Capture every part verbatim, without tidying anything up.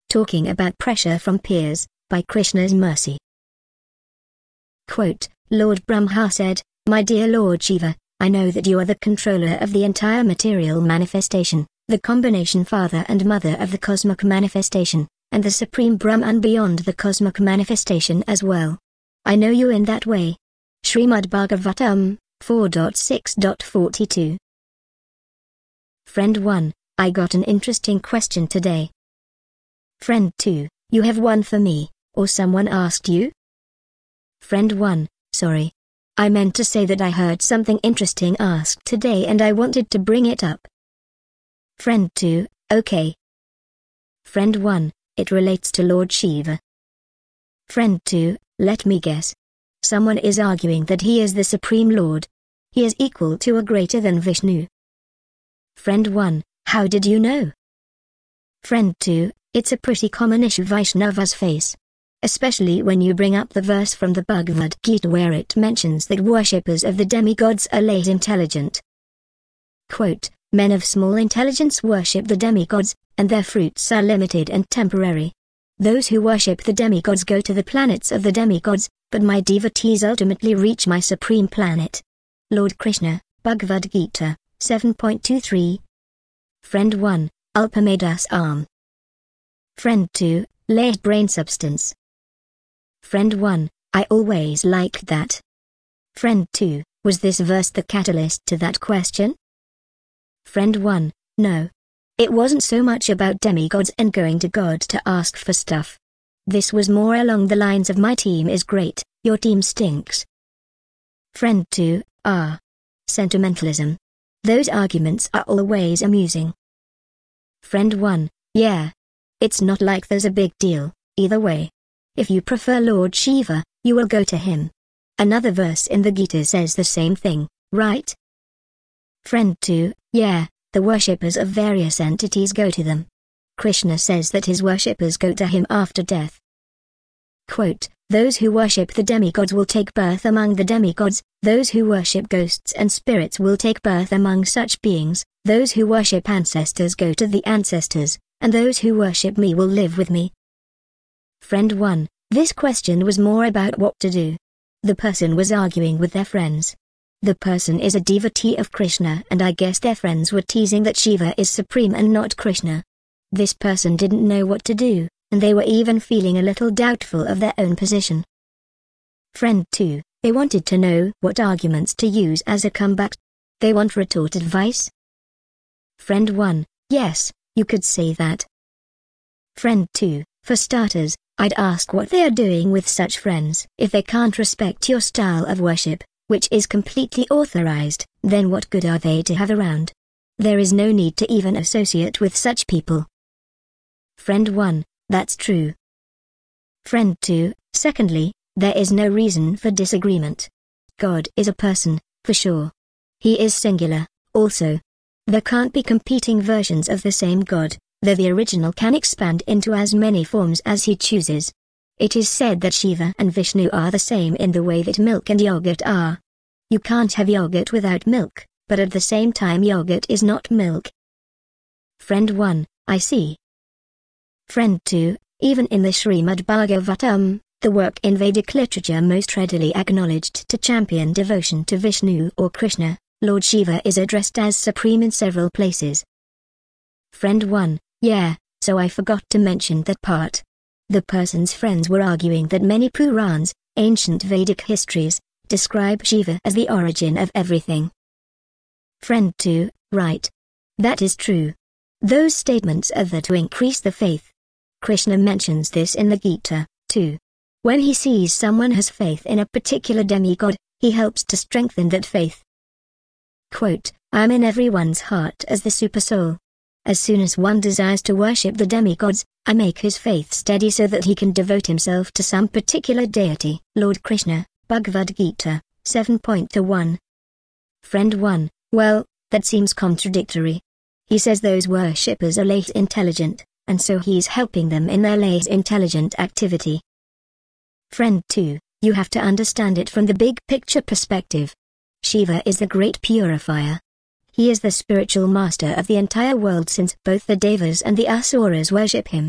Talking about pressure from peers, by Krishna's mercy. Quote, Lord Brahma said, My dear Lord Shiva, I know that you are the controller of the entire material manifestation, the combination father and mother of the cosmic manifestation, and the supreme Brahman beyond the cosmic manifestation as well. I know you in that way. Srimad Bhagavatam, four point six point forty-two. Friend one, I got an interesting question today. Friend two, you have one for me, or someone asked you? Friend one, sorry. I meant to say that I heard something interesting asked today and I wanted to bring it up. Friend two, okay. Friend one, it relates to Lord Shiva. Friend two, let me guess. Someone is arguing that he is the Supreme Lord. He is equal to or greater than Vishnu. Friend one, how did you know? Friend two, it's a pretty common issue Vaishnavas face. Especially when you bring up the verse from the Bhagavad Gita where it mentions that worshippers of the demigods are less intelligent. Quote, Men of small intelligence worship the demigods, and their fruits are limited and temporary. Those who worship the demigods go to the planets of the demigods, but my devotees ultimately reach my supreme planet. Lord Krishna, Bhagavad Gita, seven point two three. Friend one, Alpamedas arm. Friend two, laid brain substance. Friend one, I always liked that. Friend two, was this verse the catalyst to that question? Friend one, no. It wasn't so much about demigods and going to God to ask for stuff. This was more along the lines of my team is great, your team stinks. Friend two, ah. Sentimentalism. Those arguments are always amusing. Friend one, yeah. It's not like there's a big deal, either way. If you prefer Lord Shiva, you will go to him. Another verse in the Gita says the same thing, right? Friend two, yeah, the worshippers of various entities go to them. Krishna says that his worshippers go to him after death. Quote, Those who worship the demigods will take birth among the demigods, those who worship ghosts and spirits will take birth among such beings, those who worship ancestors go to the ancestors, and those who worship me will live with me. Friend one, this question was more about what to do. The person was arguing with their friends. The person is a devotee of Krishna and I guess their friends were teasing that Shiva is supreme and not Krishna. This person didn't know what to do, and they were even feeling a little doubtful of their own position. Friend two, they wanted to know what arguments to use as a comeback. They want retort advice? Friend one, yes, you could say that. Friend two, for starters, I'd ask what they are doing with such friends. If they can't respect your style of worship, which is completely authorized, then what good are they to have around? There is no need to even associate with such people. Friend one, that's true. Friend two, secondly, there is no reason for disagreement. God is a person, for sure. He is singular, also. There can't be competing versions of the same God, though the original can expand into as many forms as he chooses. It is said that Shiva and Vishnu are the same in the way that milk and yogurt are. You can't have yogurt without milk, but at the same time yogurt is not milk. Friend one, I see. Friend two, even in the Srimad Bhagavatam, the work in Vedic literature most readily acknowledged to champion devotion to Vishnu or Krishna, Lord Shiva is addressed as supreme in several places. Friend one, yeah, so I forgot to mention that part. The person's friends were arguing that many Purans, ancient Vedic histories, describe Shiva as the origin of everything. Friend two, right. That is true. Those statements are there to increase the faith. Krishna mentions this in the Gita, too. When he sees someone has faith in a particular demigod, he helps to strengthen that faith. Quote, I am in everyone's heart as the Supersoul. As soon as one desires to worship the demigods, I make his faith steady so that he can devote himself to some particular deity. Lord Krishna, Bhagavad Gita, seven point one. Friend one, well, that seems contradictory. He says those worshippers are less intelligent, and so he's helping them in their less intelligent activity. Friend two, you have to understand it from the big picture perspective. Shiva is the great purifier. He is the spiritual master of the entire world since both the Devas and the Asuras worship him.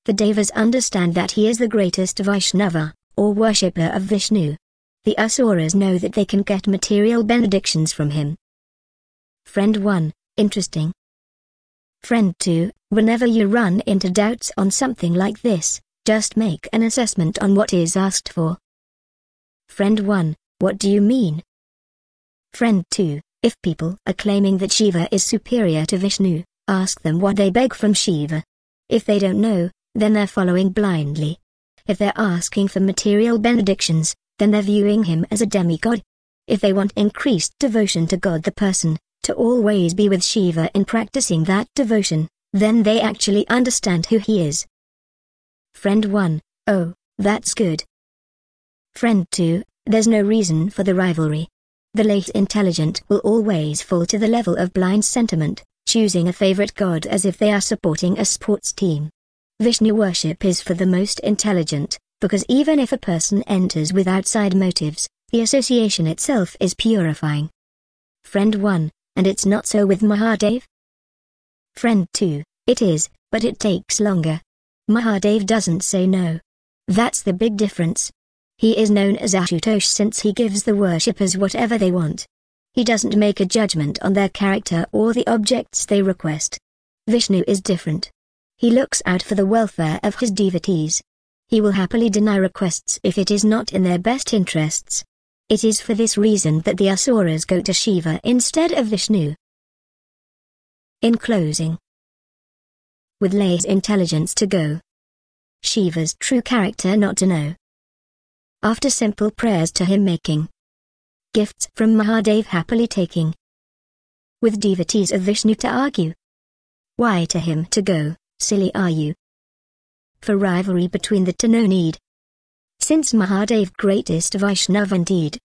The Devas understand that he is the greatest Vaishnava, or worshipper of Vishnu. The Asuras know that they can get material benedictions from him. Friend one, interesting. Friend two, whenever you run into doubts on something like this, just make an assessment on what is asked for. Friend one, what do you mean? Friend two, if people are claiming that Shiva is superior to Vishnu, ask them what they beg from Shiva. If they don't know, then they're following blindly. If they're asking for material benedictions, then they're viewing him as a demigod. If they want increased devotion to God the person, to always be with Shiva in practicing that devotion, then they actually understand who he is. Friend one, oh, that's good. Friend two, there's no reason for the rivalry. The late intelligent will always fall to the level of blind sentiment, choosing a favorite god as if they are supporting a sports team. Vishnu worship is for the most intelligent, because even if a person enters with outside motives, the association itself is purifying. Friend one, and it's not so with Mahadev? Friend two, it is, but it takes longer. Mahadev doesn't say no. That's the big difference. He is known as Ashutosh since he gives the worshippers whatever they want. He doesn't make a judgment on their character or the objects they request. Vishnu is different. He looks out for the welfare of his devotees. He will happily deny requests if it is not in their best interests. It is for this reason that the Asuras go to Shiva instead of Vishnu. In closing, with Lai's intelligence to go, Shiva's true character not to know. After simple prayers to him making, gifts from Mahadev happily taking, with devotees of Vishnu to argue. Why to him to go, silly are you? For rivalry between the two no need. Since Mahadev greatest Vaishnava indeed,